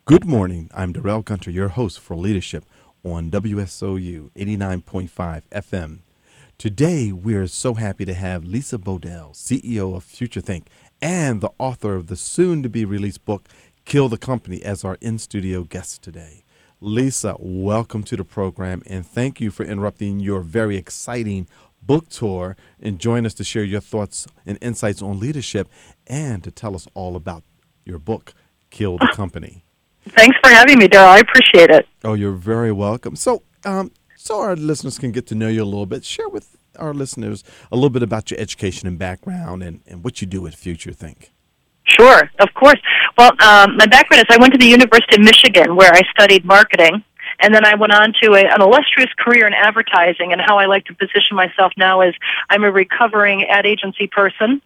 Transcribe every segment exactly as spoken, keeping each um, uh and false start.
Good morning. I'm Darrell Gunter, your host for Leadership on W S O U eighty-nine point five F M. Today, we're so happy to have Lisa Bodell, C E O of FutureThink, and the author of the soon-to-be-released book, Kill the Company, as our in-studio guest today. Lisa, welcome to the program, and thank you for interrupting your very exciting book tour and join us to share your thoughts and insights on leadership and to tell us all about your book, Kill the Company. Thanks for having me, Darrell. I appreciate it. Oh, you're very welcome. So, um, so our listeners can get to know you a little bit. Share with our listeners a little bit about your education and background and, and what you do at FutureThink. Sure, of course. Well, um, my background is I went to the University of Michigan where I studied marketing, and then I went on to a, an illustrious career in advertising, and how I like to position myself now is I'm a recovering ad agency person.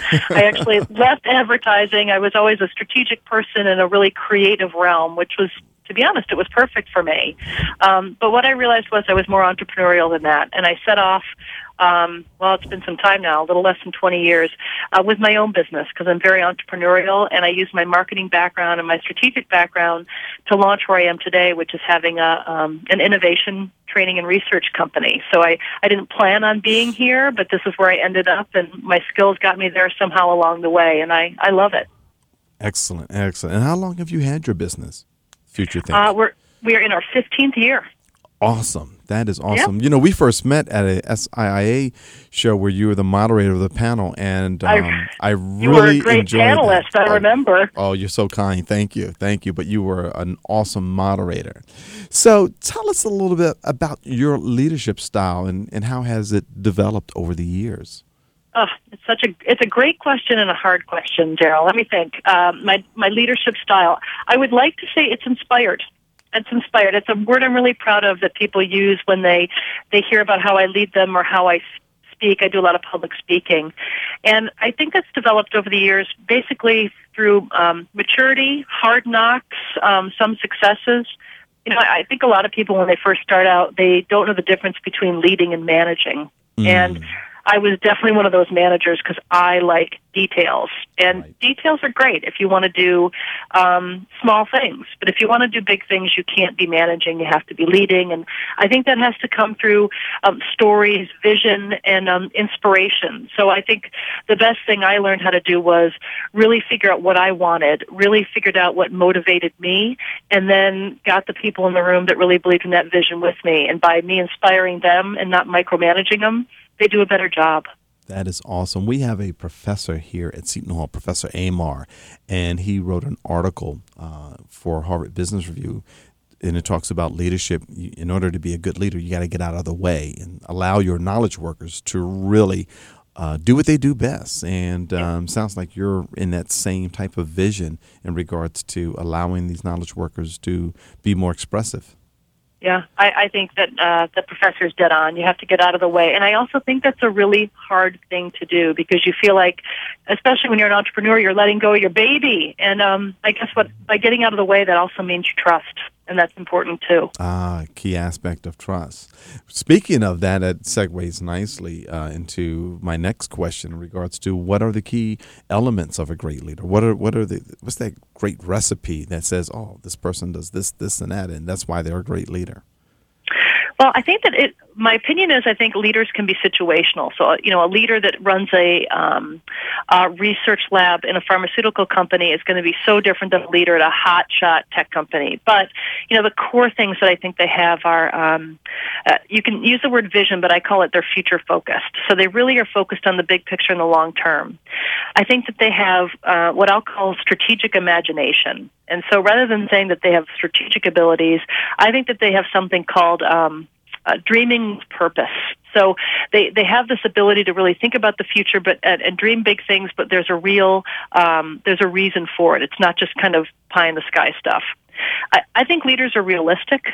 I actually left advertising. I was always a strategic person in a really creative realm, which was, to be honest, it was perfect for me. Um, but what I realized was I was more entrepreneurial than that, and I set off, um, well, it's been some time now, a little less than twenty years, uh, with my own business because I'm very entrepreneurial, and I use my marketing background and my strategic background to launch where I am today, which is having a um, an innovation training and research company. So I, I didn't plan on being here, but this is where I ended up, and my skills got me there somehow along the way, and I, I love it. Excellent, excellent. And how long have you had your business, FutureThink? Uh, we're we are in our fifteenth year. Awesome. That is awesome. Yep. You know, we first met at a S I I A show where you were the moderator of the panel, and um, I, I you really were a great enjoyed panelist, that. I oh, remember. Oh, you're so kind. Thank you. Thank you. But you were an awesome moderator. So tell us a little bit about your leadership style and, and how has it developed over the years? Oh, it's such a it's a great question and a hard question, Darrell. Let me think. Um, my my leadership style. I would like to say it's inspired. It's inspired. It's a word I'm really proud of that people use when they they hear about how I lead them or how I speak. I do a lot of public speaking, and I think that's developed over the years, basically through um, maturity, hard knocks, um, some successes. You know, I think a lot of people when they first start out, they don't know the difference between leading and managing, Mm. and I was definitely one of those managers because I like details. And Right. details are great if you want to do um, small things. But if you want to do big things, you can't be managing. You have to be leading. And I think that has to come through um, stories, vision, and um, inspiration. So I think the best thing I learned how to do was really figure out what I wanted, really figured out what motivated me, and then got the people in the room that really believed in that vision with me. And by me inspiring them and not micromanaging them, they do a better job. That is awesome. We have a professor here at Seton Hall, Professor Amar, and he wrote an article uh, for Harvard Business Review, and it talks about leadership. In order to be a good leader, you got to get out of the way and allow your knowledge workers to really uh, do what they do best. And um, sounds like you're in that same type of vision in regards to allowing these knowledge workers to be more expressive. Yeah, I, I think that uh, the professor's dead on. You have to get out of the way. And I also think that's a really hard thing to do because you feel like, especially when you're an entrepreneur, you're letting go of your baby. And um, I guess what by getting out of the way, that also means you trust. And that's important, too. Ah, key aspect of trust. Speaking of that, it segues nicely uh, into my next question in regards to what are the key elements of a great leader? What are what are the what's that great recipe that says, oh, this person does this, this, and that, and that's why they're a great leader? Well, I think that it, my opinion is I think leaders can be situational. So, you know, a leader that runs a, um, a research lab in a pharmaceutical company is going to be so different than a leader at a hotshot tech company. But, you know, the core things that I think they have are, um, uh, you can use the word vision, but I call it they're future focused. So they really are focused on the big picture in the long term. I think that they have uh, what I'll call strategic imagination. And so rather than saying that they have strategic abilities, I think that they have something called um, uh, dreaming with purpose. So they, they have this ability to really think about the future, but and, and dream big things. But there's a real um, there's a reason for it. It's not just kind of pie in the sky stuff. I, I think leaders are realistic.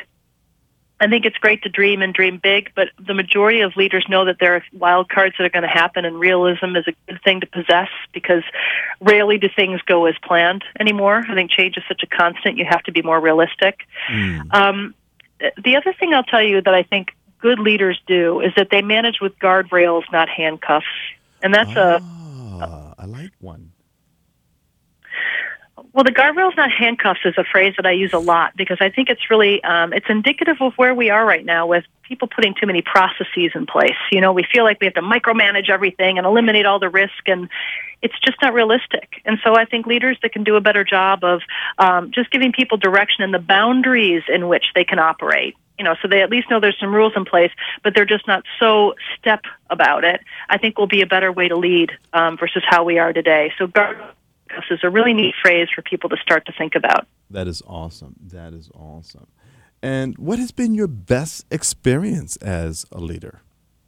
I think it's great to dream and dream big, but the majority of leaders know that there are wild cards that are going to happen, and realism is a good thing to possess because rarely do things go as planned anymore. I think change is such a constant. You have to be more realistic. Mm. Um, the other thing I'll tell you that I think good leaders do is that they manage with guardrails, not handcuffs. And that's ah, a... I like one. Well, Well, the guardrails, not handcuffs, is a phrase that I use a lot because I think it's really um, it's indicative of where we are right now with people putting too many processes in place. You know, we feel like we have to micromanage everything and eliminate all the risk, and it's just not realistic. And so I think leaders that can do a better job of um, just giving people direction and the boundaries in which they can operate. You know, so they at least know there's some rules in place, but they're just not so step about it, I think will be a better way to lead um, versus how we are today. So guardrails is a really neat phrase for people to start to think about. That is awesome. That is awesome. And what has been your best experience as a leader?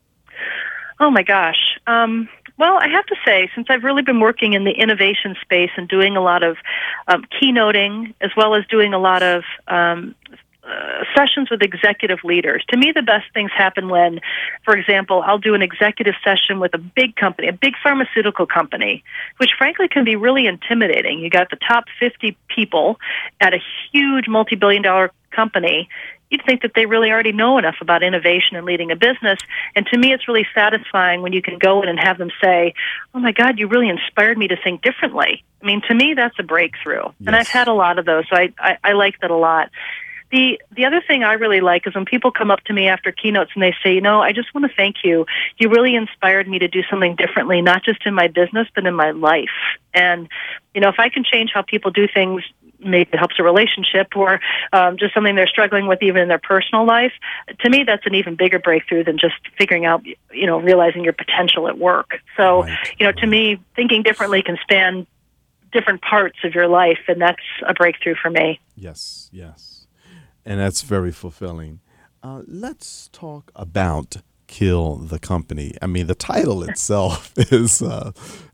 Oh, my gosh. Um, well, I have to say, since I've really been working in the innovation space and doing a lot of um, keynoting, as well as doing a lot of um, uh, sessions with executive leaders, to me the best things happen when, for example, I'll do an executive session with a big company, a big pharmaceutical company, which frankly can be really intimidating. You got the top fifty people at a huge multi-billion dollar company. You'd think that they really already know enough about innovation and leading a business. And to me, it's really satisfying when you can go in and have them say, oh, my God, you really inspired me to think differently. I mean, to me, that's a breakthrough. Yes. And I've had a lot of those, so I, I, I like that a lot. The the other thing I really like is when people come up to me after keynotes and they say, you know, I just want to thank you. You really inspired me to do something differently, not just in my business, but in my life. And, you know, if I can change how people do things, maybe it helps a relationship or um, just something they're struggling with even in their personal life, to me, that's an even bigger breakthrough than just figuring out, you know, realizing your potential at work. So, right. you know, to me, thinking differently can span different parts of your life, and that's a breakthrough for me. Yes, yes. And that's very fulfilling. Uh, let's talk about Kill the Company. I mean, the title itself is, uh,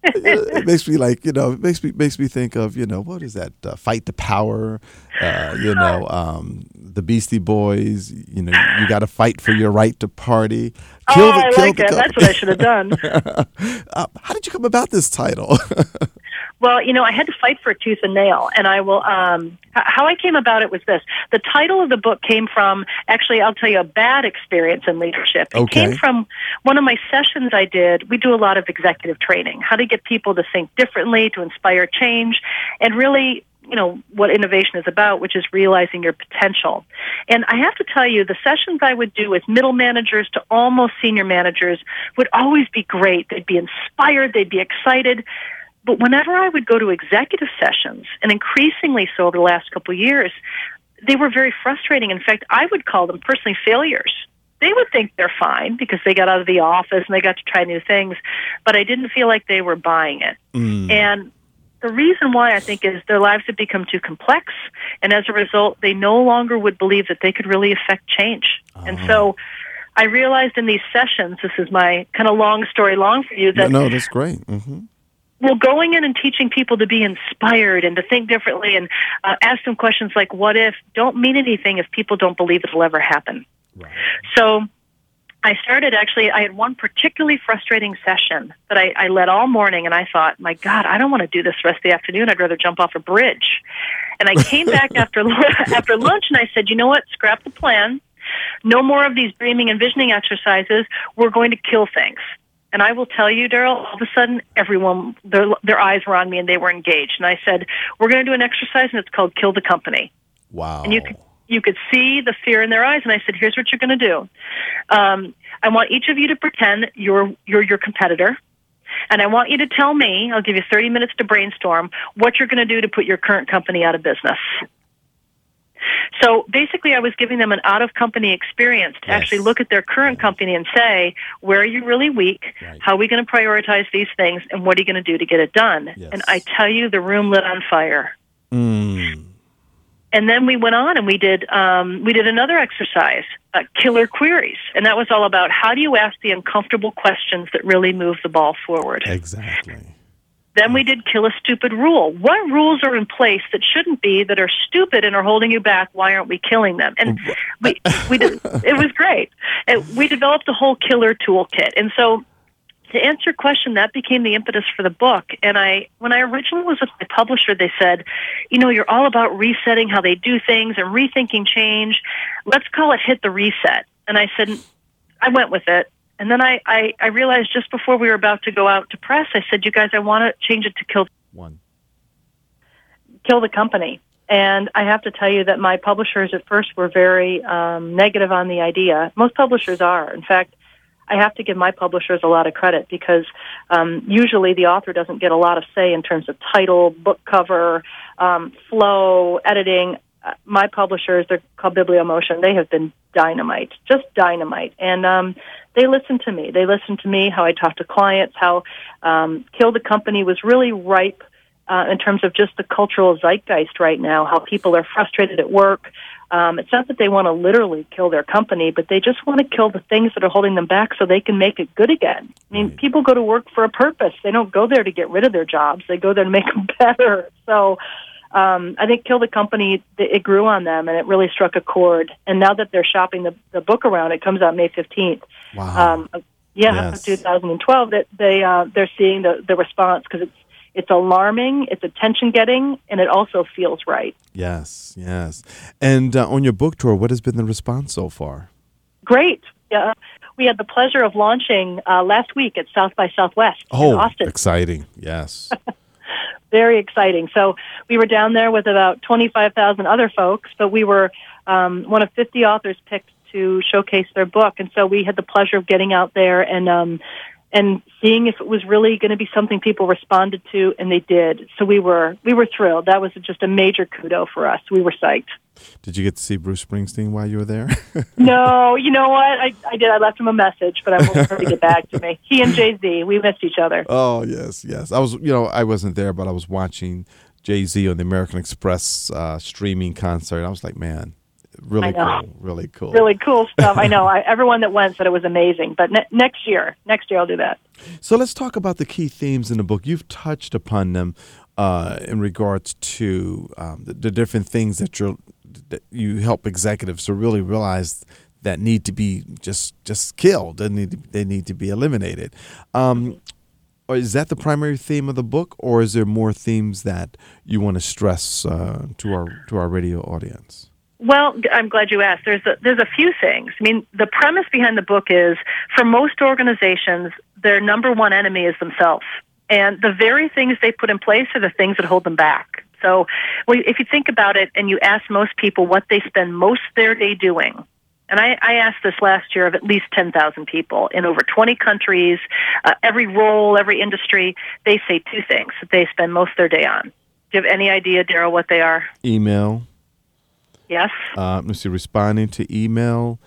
it makes me like, you know, it makes me, makes me think of, you know, what is that? Uh, Fight the Power, uh, you know, um, the Beastie Boys, you know, you got to fight for your right to party. Kill oh, the, I kill like the it. Company. That's what I should have done. uh, how did you come about this title? Well, you know, I had to fight for a tooth and nail, and I will, um, how I came about it was this. The title of the book came from, actually, I'll tell you a bad experience in leadership. It okay. came from one of my sessions I did. We do a lot of executive training, how to get people to think differently, to inspire change, and really, you know, what innovation is about, which is realizing your potential. And I have to tell you, the sessions I would do with middle managers to almost senior managers would always be great. They'd be inspired, they'd be excited. But whenever I would go to executive sessions, and increasingly so over the last couple of years, they were very frustrating. In fact, I would call them personally failures. They would think they're fine because they got out of the office and they got to try new things, but I didn't feel like they were buying it. Mm. And the reason why, I think, is their lives have become too complex, and as a result, they no longer would believe that they could really affect change. Oh. And so I realized in these sessions, this is my kind of long story long for you, that no, no that's great. Mm-hmm. Well, going in and teaching people to be inspired and to think differently and uh, ask them questions like, what if, don't mean anything if people don't believe it'll ever happen. Right. So I started, actually, I had one particularly frustrating session that I, I led all morning, and I thought, my God, I don't want to do this the rest of the afternoon. I'd rather jump off a bridge. And I came back after after lunch, and I said, you know what, scrap the plan. No more of these dreaming and visioning exercises. We're going to kill things. And I will tell you, Daryl, all of a sudden, everyone, their, their eyes were on me and they were engaged. And I said, we're going to do an exercise, and it's called Kill the Company. Wow. And you could, you could see the fear in their eyes. And I said, here's what you're going to do. Um, I want each of you to pretend you're, you're your competitor. And I want you to tell me, I'll give you thirty minutes to brainstorm, what you're going to do to put your current company out of business. So basically, I was giving them an out-of-company experience to yes. actually look at their current company and say, where are you really weak? Right. How are we going to prioritize these things? And what are you going to do to get it done? Yes. And I tell you, the room lit on fire. Mm. And then we went on and we did um, we did another exercise, uh, killer queries. And that was all about how do you ask the uncomfortable questions that really move the ball forward. Exactly. Then we did kill a stupid rule. What rules are in place that shouldn't be, that are stupid and are holding you back? Why aren't we killing them? And we we did, it was great. And we developed a whole killer toolkit. And so to answer your question, that became the impetus for the book. And I, when I originally was with my publisher, they said, you know, you're all about resetting how they do things and rethinking change. Let's call it Hit the Reset. And I said, I went with it. And then I, I, I realized just before we were about to go out to press, I said, you guys, I want to change it to Kill One. Kill the Company. And I have to tell you that my publishers at first were very um, negative on the idea. Most publishers are. In fact, I have to give my publishers a lot of credit because um, usually the author doesn't get a lot of say in terms of title, book cover, um, flow, editing. Uh, my publishers, they're called Bibliomotion, they have been dynamite, just dynamite. And um, they listen to me. They listen to me, how I talk to clients, how um, Kill the Company was really ripe uh, in terms of just the cultural zeitgeist right now, how people are frustrated at work. Um, it's not that they want to literally kill their company, but they just want to kill the things that are holding them back so they can make it good again. I mean, Right. people go to work for a purpose. They don't go there to get rid of their jobs. They go there to make them better. So um, I think Kill the Company, it grew on them, and it really struck a chord. And now that they're shopping the, the book around, it comes out May fifteenth. Wow. Um, yeah, Yes. twenty twelve, that they, uh, they're seeing the, the response because it's It's alarming, it's attention-getting, and it also feels right. Yes, yes. And uh, on your book tour, what has been the response so far? Great. Yeah, we had the pleasure of launching uh, last week at South by Southwest in Oh, Austin. exciting. Yes. Very exciting. So we were down there with about twenty-five thousand other folks, but we were um, one of fifty authors picked to showcase their book. And so we had the pleasure of getting out there and um, and seeing if it was really going to be something people responded to, and they did. So we were we were thrilled. That was just a major kudo for us. We were psyched. Did you get to see Bruce Springsteen while you were there? No, you know what? I, I did. I left him a message, but I won't for him to get back to me. He and Jay-Z, we missed each other. Oh, yes, yes. I was, you know, I wasn't there, but I was watching Jay-Z on the American Express uh, streaming concert. I was like, man, really I know. cool, really cool. Really cool stuff. I know. I, everyone that went said it was amazing. But ne- next year, next year I'll do that. So let's talk about the key themes in the book. You've touched upon them uh, in regards to um, the, the different things that you're that you help executives to really realize that need to be just just killed. They need to, they need to be eliminated. Um, or is that the primary theme of the book, or is there more themes that you want to stress uh, to our to our radio audience? Well, I'm glad you asked. There's a, there's a few things. I mean, the premise behind the book is, for most organizations, their number one enemy is themselves. And the very things they put in place are the things that hold them back. So well, if you think about it and you ask most people what they spend most of their day doing, and I, I asked this last year of at least ten thousand people in over twenty countries, uh, every role, every industry, they say two things that they spend most of their day on. Do you have any idea, Daryl, what they are? Email. Yes? Uh, let me see, responding to email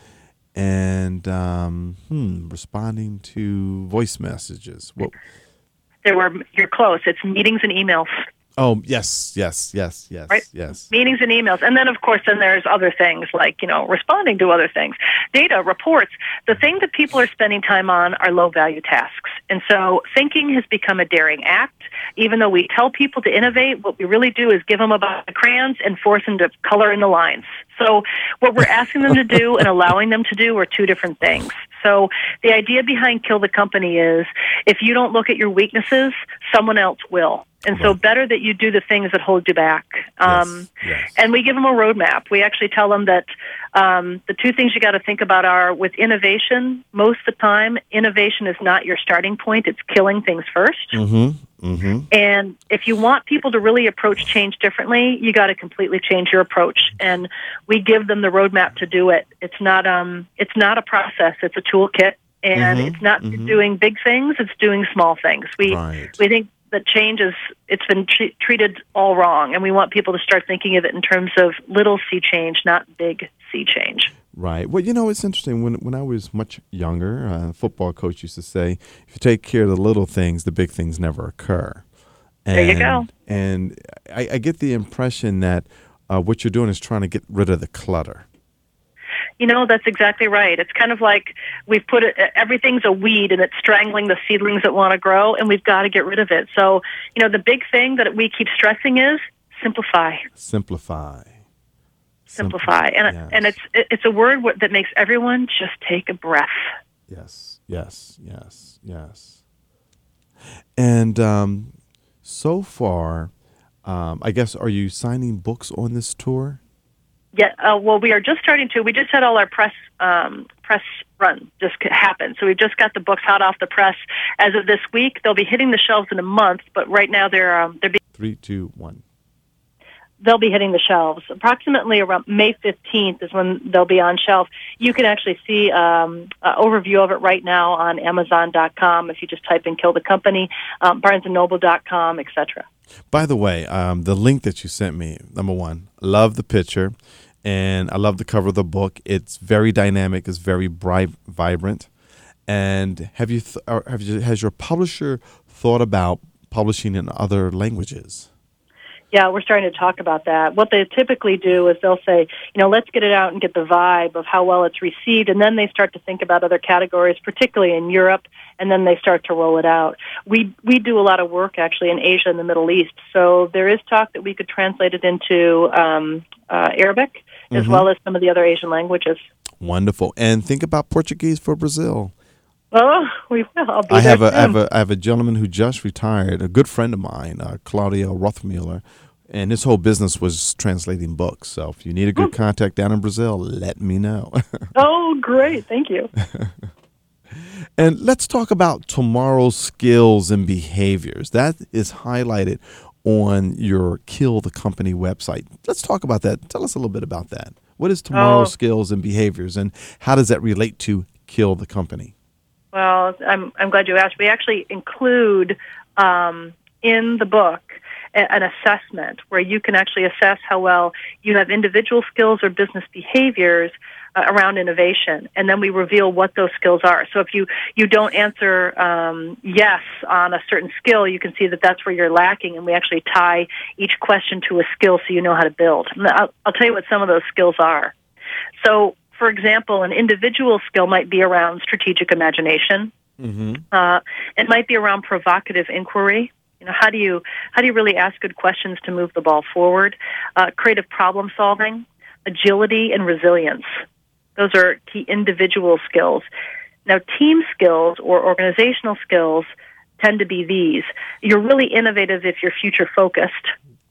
and um, hmm, responding to voice messages. What? There were, you're close. It's meetings and emails. Oh, yes, yes, yes, yes, Right? yes. Meetings and emails. And then, of course, then there's other things like, you know, responding to other things. Data, reports. The thing that people are spending time on are low-value tasks. And so thinking has become a daring act. Even though we tell people to innovate, what we really do is give them a box of crayons and force them to color in the lines. So what we're asking them to do and allowing them to do are two different things. So the idea behind Kill the Company is, if you don't look at your weaknesses, someone else will. And so Right. better that you do the things that hold you back. Um, yes, yes. And we give them a roadmap. We actually tell them that um, the two things you got to think about are, with innovation, most of the time, innovation is not your starting point. It's killing things first. Mm-hmm, mm-hmm. And if you want people to really approach change differently, you got to completely change your approach. And we give them the roadmap to do it. It's not um, it's not a process. It's a toolkit, and Mhm, it's not mhm. doing big things. It's doing small things. We Right. we think that change is it's been tre- treated all wrong, and we want people to start thinking of it in terms of little C change, not big C change. Right. Well, you know, it's interesting. When when I was much younger, uh, a football coach used to say, if you take care of the little things, the big things never occur. And, There you go. And I, I get the impression that uh, what you're doing is trying to get rid of the clutter. You know, that's exactly right. It's kind of like we've put it, everything's a weed and it's strangling the seedlings that want to grow, and we've got to get rid of it. So, you know, the big thing that we keep stressing is simplify. Simplify. Simplify. And yes. and it's it's a word that makes everyone just take a breath. Yes, yes, yes, yes. And um, so far, um, I guess, are you signing books on this tour? Yeah, uh, well, we are just starting to. We just had all our press um, press run just happen. So we've just got the books hot off the press as of this week. They'll be hitting the shelves in a month, but right now they're um, they're being. Three, two, one. they'll be hitting the shelves. Approximately around May fifteenth is when they'll be on shelf. You can actually see um, an overview of it right now on Amazon dot com if you just type in Kill the Company, um, Barnes and Noble dot com, et cetera. By the way, um, the link that you sent me, number one, love the picture, and I love the cover of the book. It's very dynamic. It's very bright, vibrant. And have you, th- or have you has your publisher thought about publishing in other languages? Yeah, we're starting to talk about that. What they typically do is they'll say, you know, let's get it out and get the vibe of how well it's received, and then they start to think about other categories, particularly in Europe, and then they start to roll it out. We we do a lot of work, actually, in Asia and the Middle East, so there is talk that we could translate it into um, uh, Arabic, mm-hmm. as well as some of the other Asian languages. Wonderful. And think about Portuguese for Brazil. Oh, we will. I'll be I have there a, I have a I have a gentleman who just retired, a good friend of mine, uh, Claudio Rothmuller, and his whole business was translating books. So if you need a good contact down in Brazil, let me know. Oh, great! Thank you. And let's talk about tomorrow's skills and behaviors. That is highlighted on your Kill the Company website. Let's talk about that. Tell us a little bit about that. What is tomorrow's oh. skills and behaviors, and how does that relate to Kill the Company? Well, I'm I'm glad you asked. We actually include um, in the book a, an assessment where you can actually assess how well you have individual skills or business behaviors uh, around innovation, and then we reveal what those skills are. So if you, you don't answer um, yes on a certain skill, you can see that that's where you're lacking, and we actually tie each question to a skill so you know how to build. And I'll, I'll tell you what some of those skills are. So, for example, an individual skill might be around strategic imagination. Mm-hmm. Uh, it might be around provocative inquiry. You know, how do you how do you really ask good questions to move the ball forward? Uh, creative problem solving, agility, and resilience. Those are key individual skills. Now, team skills or organizational skills tend to be these. You're really innovative if you're future focused.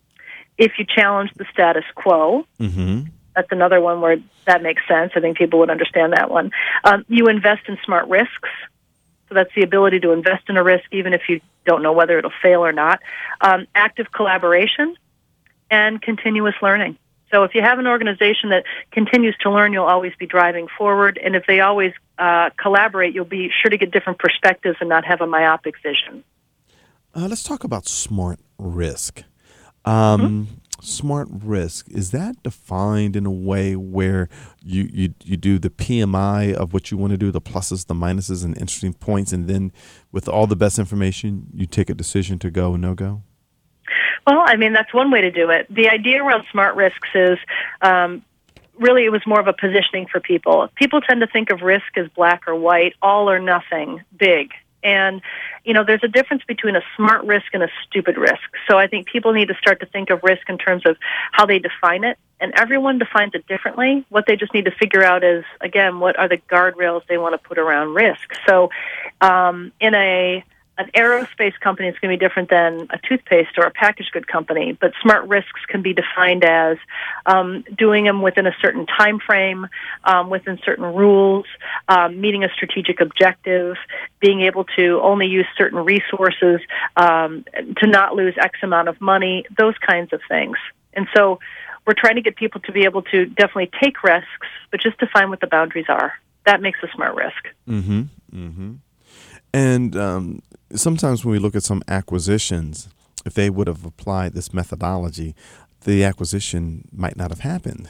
If you challenge the status quo. Mm-hmm. That's another one where that makes sense. I think people would understand that one. Um, you invest in smart risks. So that's the ability to invest in a risk even if you don't know whether it'll fail or not. Um, active collaboration and continuous learning. So if you have an organization that continues to learn, you'll always be driving forward. And if they always uh, collaborate, you'll be sure to get different perspectives and not have a myopic vision. Uh, let's talk about smart risk. Um, mm-hmm. Smart risk, is that defined in a way where you, you, you do the P M I of what you want to do, the pluses, the minuses, and interesting points, and then with all the best information, you take a decision to go or no go? Well, I mean, that's one way to do it. The idea around smart risks is um, really it was more of a positioning for people. People tend to think of risk as black or white, all or nothing, big. And, you know, there's a difference between a smart risk and a stupid risk. So I think people need to start to think of risk in terms of how they define it. And everyone defines it differently. What they just need to figure out is, again, what are the guardrails they want to put around risk. So um, in a an aerospace company, it's going to be different than a toothpaste or a packaged good company. But smart risks can be defined as um, doing them within a certain time frame, um, within certain rules, um, meeting a strategic objective, being able to only use certain resources, um, to not lose X amount of money, those kinds of things. And so we're trying to get people to be able to definitely take risks, but just define what the boundaries are. That makes a smart risk. Mm-hmm. Mm-hmm. And um, sometimes when we look at some acquisitions, if they would have applied this methodology, the acquisition might not have happened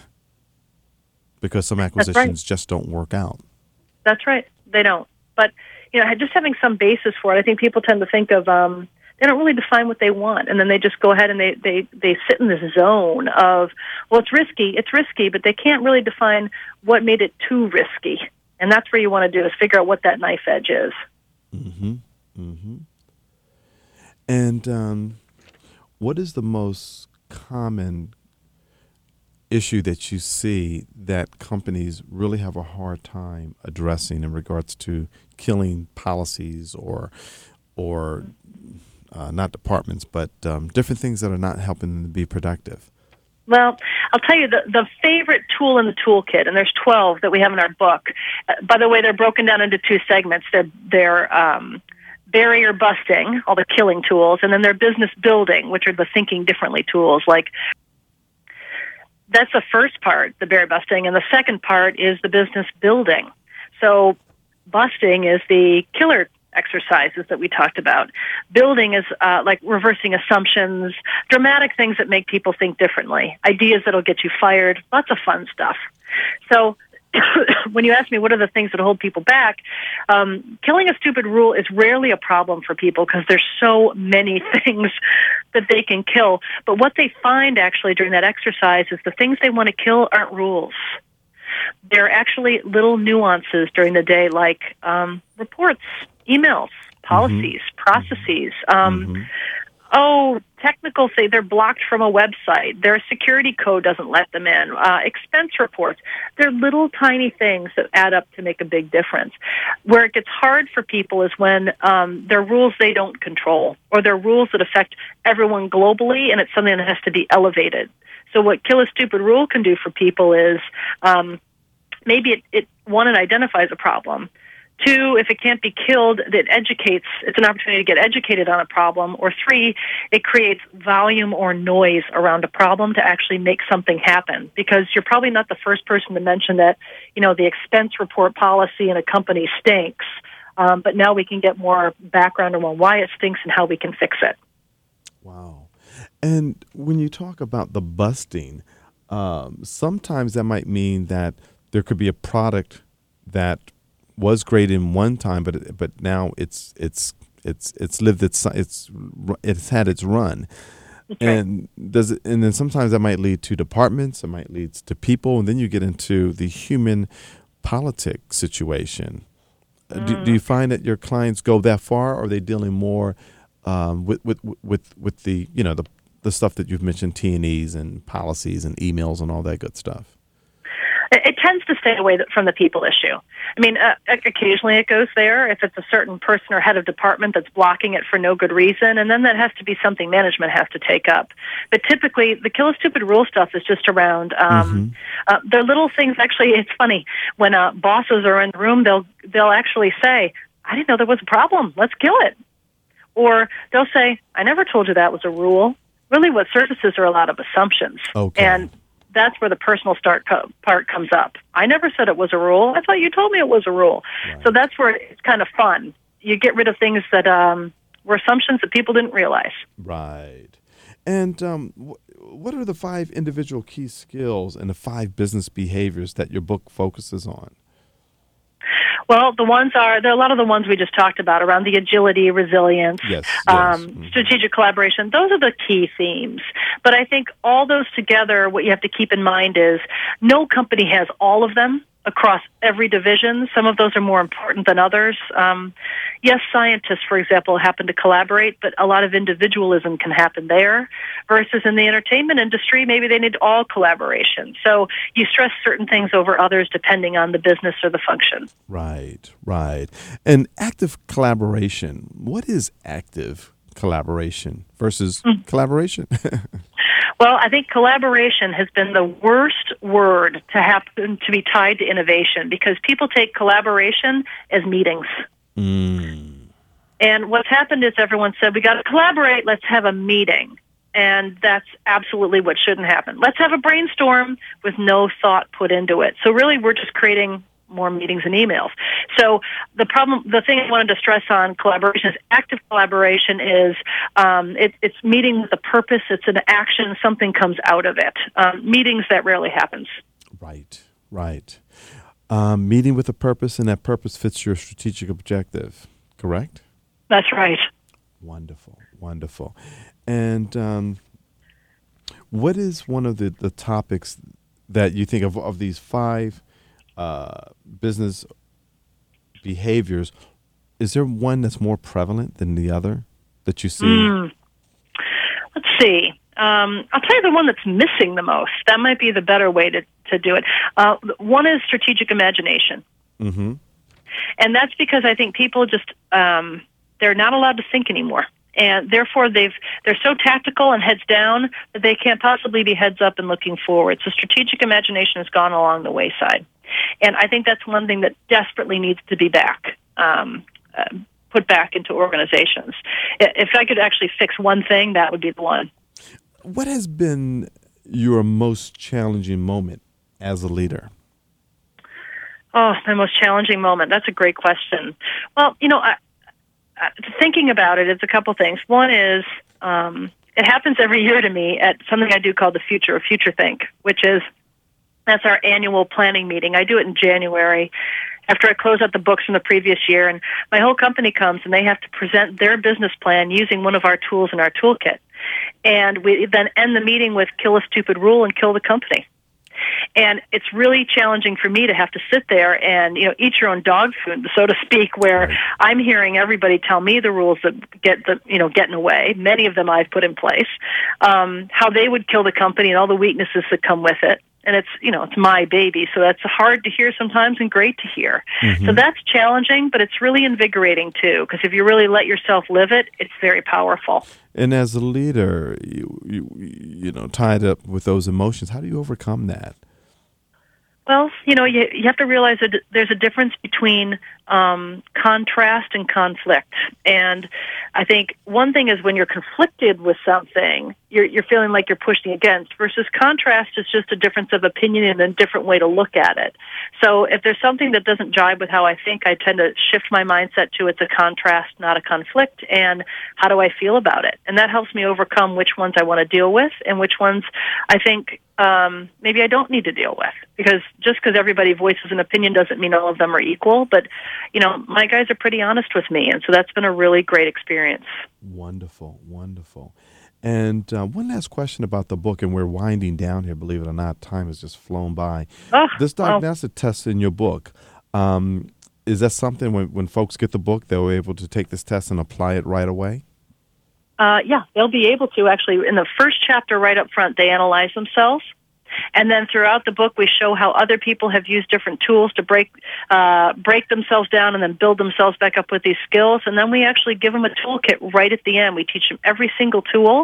because some acquisitions right. just don't work out. That's right. They don't. But, you know, just having some basis for it, I think people tend to think of, um, they don't really define what they want, and then they just go ahead and they, they, they sit in this zone of, well, it's risky, it's risky, but they can't really define what made it too risky. And that's where you want to do is figure out what that knife edge is. Mm-hmm. Mm-hmm. And um, what is the most common issue that you see that companies really have a hard time addressing in regards to killing policies or, or uh, not departments, but um, different things that are not helping them to be productive? Well, I'll tell you, the, the favorite tool in the toolkit, and there's twelve that we have in our book. Uh, by the way, they're broken down into two segments. They're, they're um, barrier busting, all the killing tools, and then they're business building, which are the thinking differently tools, like that's the first part, the bear busting, and the second part is the business building. So busting is the killer exercises that we talked about. Building is uh, like reversing assumptions, dramatic things that make people think differently, ideas that'll get you fired, lots of fun stuff. So when you ask me what are the things that hold people back, um, killing a stupid rule is rarely a problem for people because there's so many things that they can kill. But what they find actually during that exercise is the things they want to kill aren't rules. They're actually little nuances during the day, like um, reports, emails, policies, mm-hmm. processes. Um, mm-hmm. Oh, technical say they're blocked from a website. Their security code doesn't let them in. Uh, expense reports. They're little tiny things that add up to make a big difference. Where it gets hard for people is when um, there are rules they don't control, or there are rules that affect everyone globally, and it's something that has to be elevated. So what Kill a Stupid Rule can do for people is um, maybe it, it, one, it identifies a problem. Two, if it can't be killed, it educates. It's an opportunity to get educated on a problem. Or three, it creates volume or noise around a problem to actually make something happen. Because you're probably not the first person to mention that, you know, the expense report policy in a company stinks. Um, but now we can get more background on why it stinks and how we can fix it. Wow. And when you talk about the busting, um, sometimes that might mean that there could be a product that was great in one time, but but now it's it's it's it's lived its it's it's had its run, okay. and does it? And then sometimes that might lead to departments, it might lead to people, and then you get into the human politic situation. Mm. Do, do you find that your clients go that far, or are they dealing more um, with with with with the you know the the stuff that you've mentioned, T and E's and policies and emails and all that good stuff? It tends to stay away from the people issue. I mean, uh, occasionally it goes there if it's a certain person or head of department that's blocking it for no good reason, and then that has to be something management has to take up. But typically, the Kill a Stupid Rule stuff is just around, um, mm-hmm. uh, they're little things. Actually, it's funny, when uh, bosses are in the room, they'll, they'll actually say, I didn't know there was a problem, let's kill it. Or they'll say, I never told you that was a rule. Really what surfaces are a lot of assumptions. Okay. And that's where the personal start co- part comes up. I never said it was a rule. I thought you told me it was a rule. Right. So that's where it's kind of fun. You get rid of things that um, were assumptions that people didn't realize. Right. And um, wh- what are the five individual key skills and the five business behaviors that your book focuses on? Well, the ones are, there are a lot of the ones we just talked about around the agility, resilience, yes, yes. Um, mm-hmm. strategic collaboration. Those are the key themes. But I think all those together, what you have to keep in mind is no company has all of them across every division. Some of those are more important than others. Um, yes, scientists, for example, happen to collaborate, but a lot of individualism can happen there. Versus in the entertainment industry, maybe they need all collaboration. So you stress certain things over others depending on the business or the function. Right, right. And active collaboration. What is active collaboration versus mm. collaboration? Well, I think collaboration has been the worst word to happen to be tied to innovation because people take collaboration as meetings. Mm. And what's happened is everyone said, we got to collaborate, let's have a meeting. And that's absolutely what shouldn't happen. Let's have a brainstorm with no thought put into it. So really we're just creating more meetings and emails. So the problem, the thing I wanted to stress on collaboration is active collaboration is um, it, it's meeting with a purpose. It's an action. Something comes out of it. Um, meetings, that rarely happens. Right, right. Um, meeting with a purpose, and that purpose fits your strategic objective, correct? That's right. Wonderful, wonderful. And um, what is one of the, the topics that you think of, of these five Uh, business behaviors, is there one that's more prevalent than the other that you see? Mm. Let's see. Um, I'll tell you the one that's missing the most. That might be the better way to, to do it. Uh, one is strategic imagination. Mm-hmm. And that's because I think people just, um, they're not allowed to think anymore. And therefore, they've they're so tactical and heads down that they can't possibly be heads up and looking forward. So strategic imagination has gone along the wayside. And I think that's one thing that desperately needs to be back, um, uh, put back into organizations. If I could actually fix one thing, that would be the one. What has been your most challenging moment as a leader? Oh, my most challenging moment. That's a great question. Well, you know, I, I, thinking about it, it's a couple things. One is um, it happens every year to me at something I do called the Future of Future Think, which is that's our annual planning meeting. I do it in January after I close out the books from the previous year, and my whole company comes and they have to present their business plan using one of our tools in our toolkit. And we then end the meeting with kill a stupid rule and kill the company. And it's really challenging for me to have to sit there and, you know, eat your own dog food, so to speak, where Right. I'm hearing everybody tell me the rules that get the, you know, get in the way. Many of them I've put in place, um, how they would kill the company and all the weaknesses that come with it. And it's, you know, it's my baby, so that's hard to hear sometimes and great to hear. Mm-hmm. So that's challenging, but it's really invigorating too, because if you really let yourself live it, it's very powerful. And as a leader, you, you, you know, tied up with those emotions, how do you overcome that? Well, you know, you, you have to realize that there's a difference between um, contrast and conflict. And I think one thing is when you're conflicted with something, you're, you're feeling like you're pushing against, versus contrast is just a difference of opinion and a different way to look at it. So if there's something that doesn't jive with how I think, I tend to shift my mindset to it's a contrast, not a conflict, and how do I feel about it? And that helps me overcome which ones I want to deal with and which ones I think um, maybe I don't need to deal with. Because just because everybody voices an opinion doesn't mean all of them are equal. But, you know, my guys are pretty honest with me, and so that's been a really great experience. Wonderful, wonderful. And uh, one last question about the book, and we're winding down here, believe it or not. Time has just flown by. Oh, this well, diagnostic test in your book, um, is that something when, when folks get the book, they're able to take this test and apply it right away? Uh, yeah, they'll be able to. Actually, in the first chapter right up front, they analyze themselves. And then throughout the book, we show how other people have used different tools to break uh, break themselves down and then build themselves back up with these skills. And then we actually give them a toolkit right at the end. We teach them every single tool.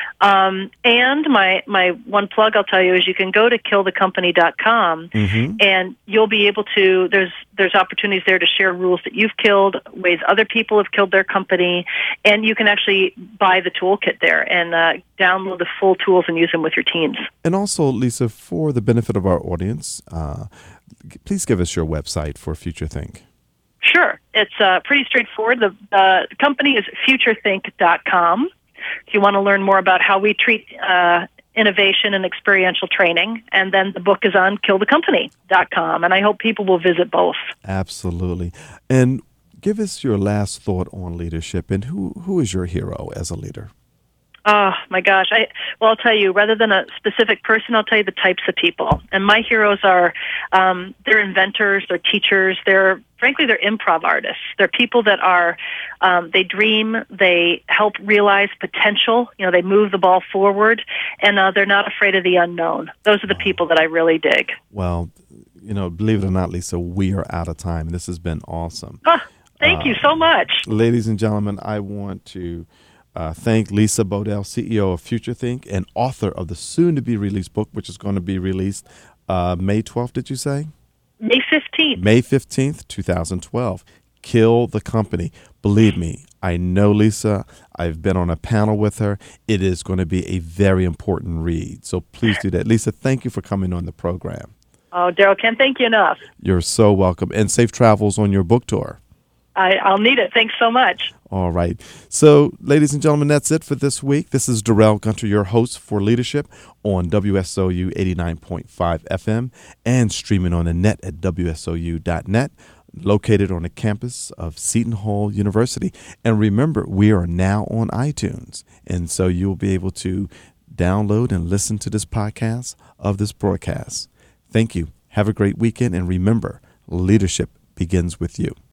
Um, and my, my one plug I'll tell you is you can go to kill the company dot com, Mm-hmm. and you'll be able to, there's there's opportunities there to share rules that you've killed, ways other people have killed their company, and you can actually buy the toolkit there and uh, download the full tools and use them with your teams. And also, Lisa, for the benefit of our audience, uh, g- please give us your website for Future Think. Sure. It's uh, pretty straightforward. The uh, company is future think dot com. If you want to learn more about how we treat uh, innovation and experiential training, and then the book is on kill the company dot com, and I hope people will visit both. Absolutely. And give us your last thought on leadership, and who, who is your hero as a leader? Oh, my gosh. I Well, I'll tell you, rather than a specific person, I'll tell you the types of people. And my heroes are, um, they're inventors, they're teachers, they're, frankly, they're improv artists. They're people that are, um, they dream, they help realize potential, you know, they move the ball forward, and uh, they're not afraid of the unknown. Those are the people that I really dig. Well, you know, believe it or not, Lisa, we are out of time. This has been awesome. Oh, thank Uh, you so much. Ladies and gentlemen, I want to uh, thank Lisa Bodell, C E O of Future Think and author of the soon-to-be-released book, which is going to be released uh, May twelfth, did you say? May fifteenth. May fifteenth, twenty twelve. Kill the Company. Believe me, I know Lisa. I've been on a panel with her. It is going to be a very important read. So please do that. Lisa, thank you for coming on the program. Oh, Daryl, can't thank you enough. You're so welcome. And safe travels on your book tour. I, I'll need it. Thanks so much. All right. So, ladies and gentlemen, that's it for this week. This is Darrell Gunter, your host for Leadership on W S O U eighty-nine point five F M and streaming on the net at W S O U dot net, located on the campus of Seton Hall University. And remember, we are now on iTunes, and so you'll be able to download and listen to this podcast of this broadcast. Thank you. Have a great weekend, and remember, leadership begins with you.